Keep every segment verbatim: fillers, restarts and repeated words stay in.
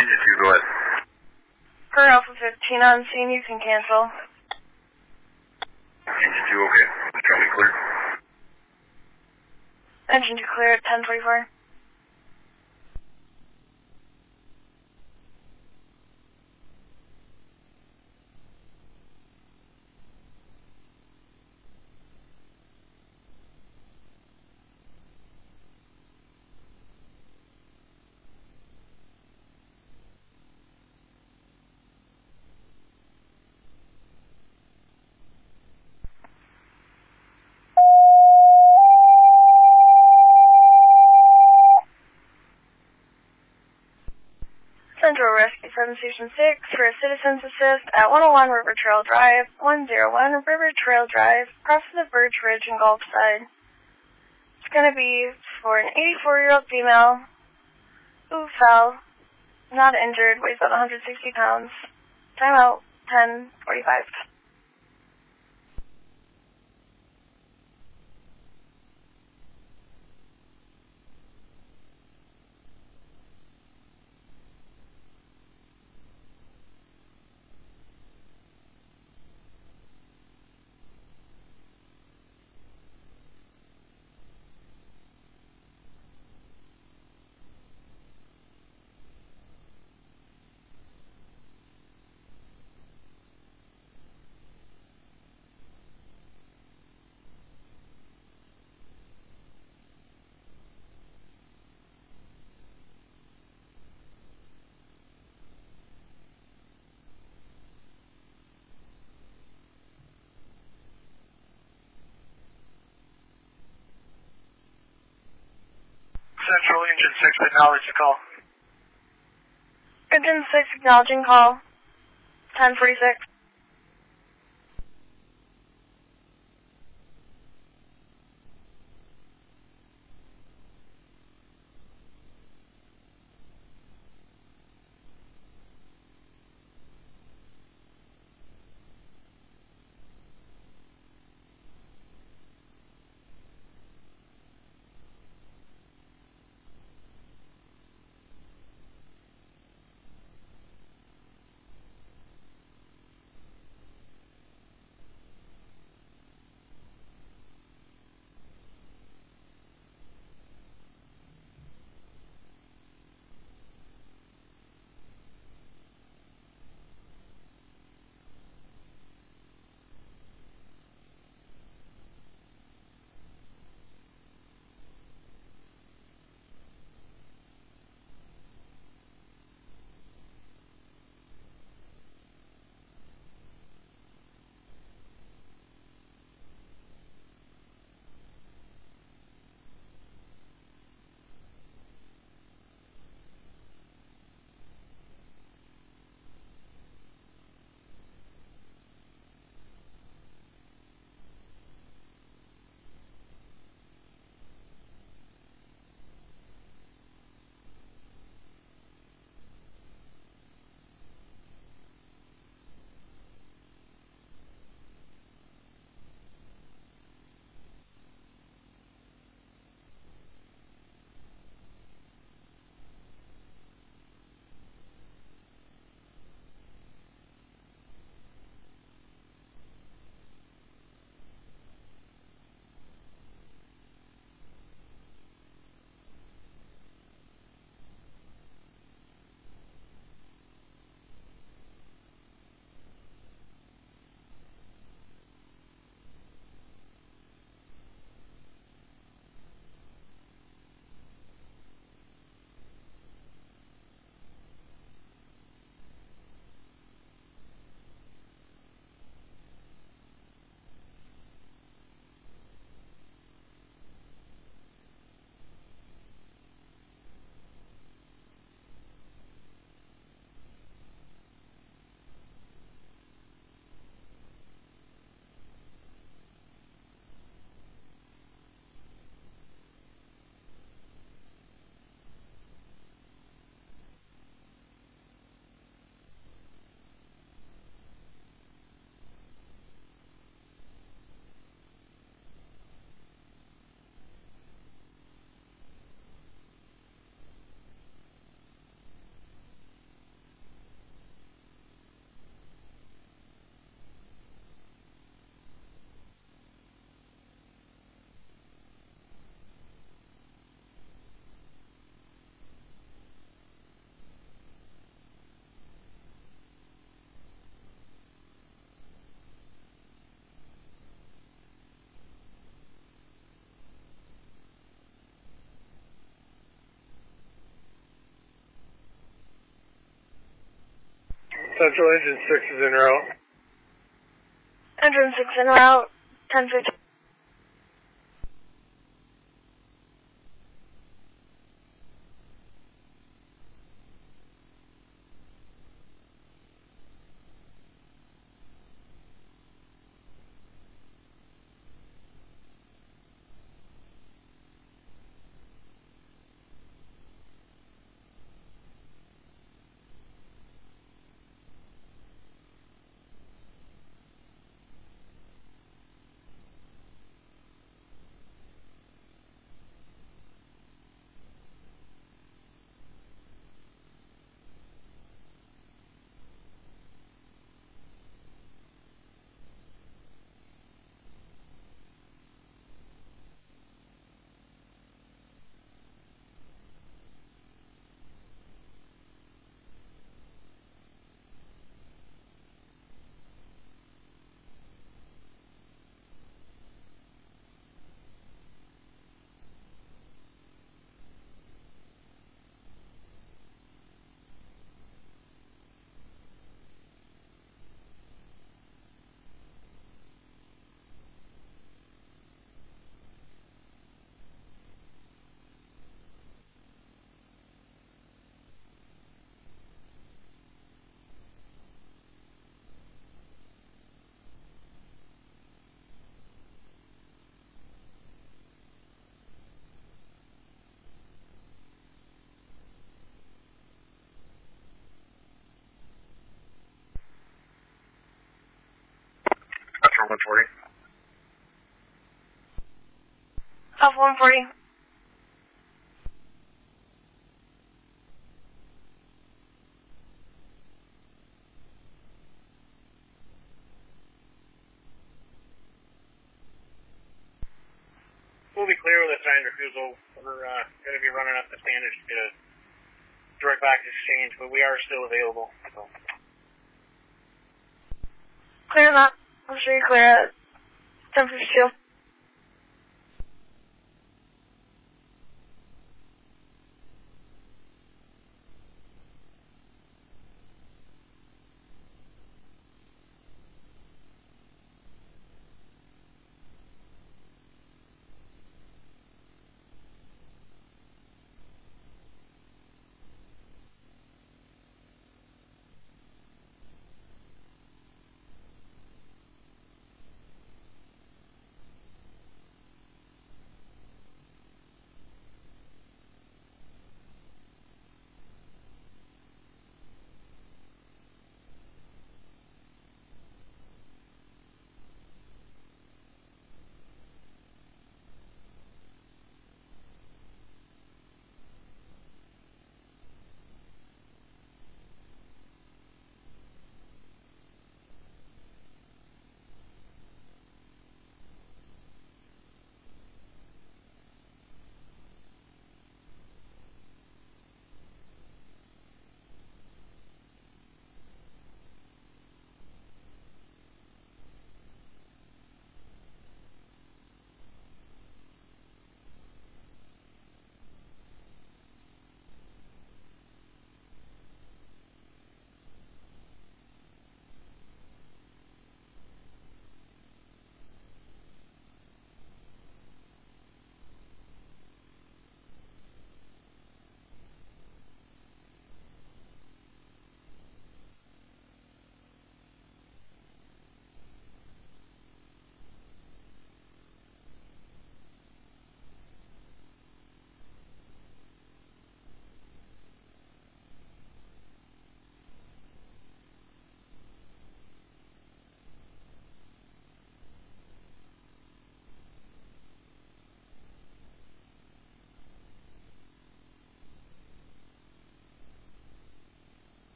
Engine two, go ahead. Per Alpha fifteen on scene, you can cancel. Engine two, okay. Traffic clear. Engine two clear at ten forty-four. Central Rescue seven Station six for a Citizens Assist at one oh one River Trail Drive, one oh one River Trail Drive, across the Birch Ridge and Gulf side. It's going to be for an eighty-four-year-old female who fell, not injured, weighs about one hundred sixty pounds. Time out, ten forty-five. Central Engine six, acknowledge the call. Engine six acknowledging call, ten forty-six. Central Engine six is en route. Engine six en route, ten fifty. one forty. Alpha one forty. We'll be clear with a signed refusal. We're uh, going to be running up the standards to get a direct back exchange, but we are still available. So. Clear that. I'm sure you clear it. ten fifty-two.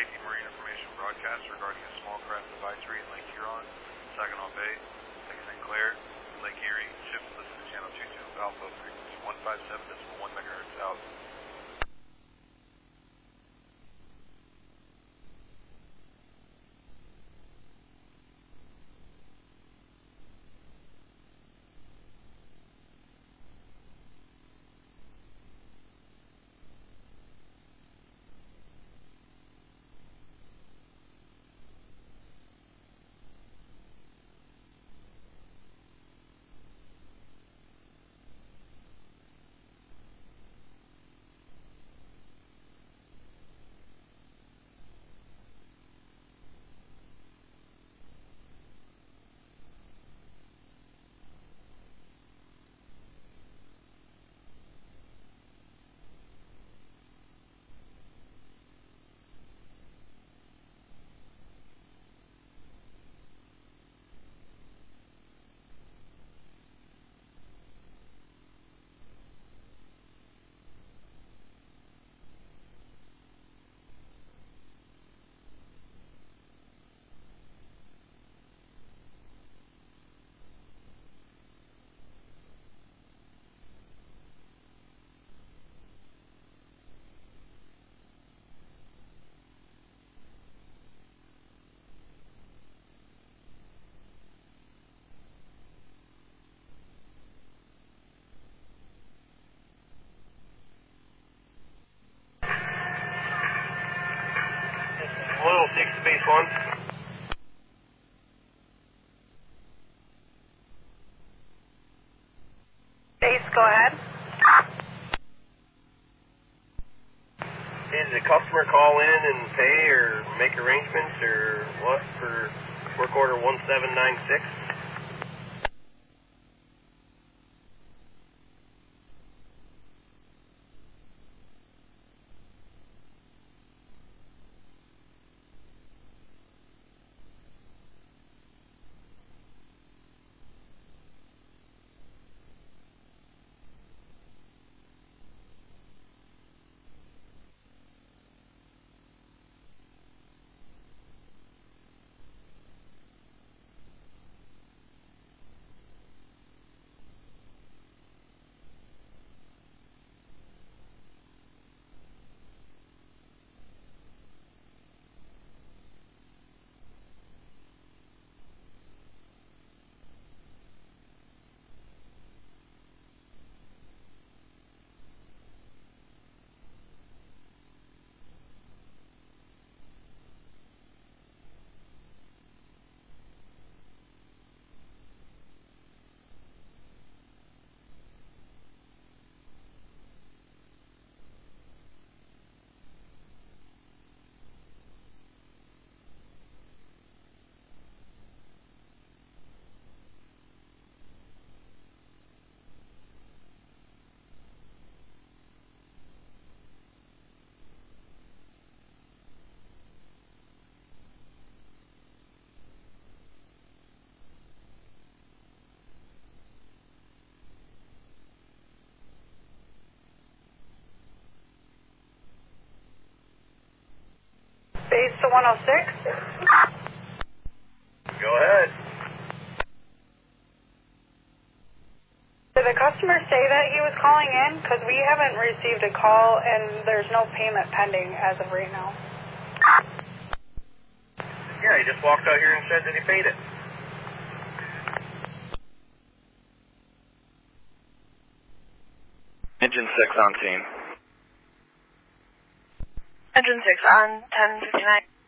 Yankee Marine information broadcast regarding a small craft advisory in Lake Huron, Saginaw Bay, Lake Saint Clair, Lake Erie. Ships listen to channel two two Alpha, frequency one five seven point one megahertz out. Hello, six Space One. Base, go ahead. Did the customer call in and pay or make arrangements or what for work order one seven nine six? Base to one oh six. Go ahead. Did the customer say that he was calling in? Because we haven't received a call and there's no payment pending as of right now. Yeah, he just walked out here and said that he paid it. Engine six on scene. Engine six on ten fifty-nine.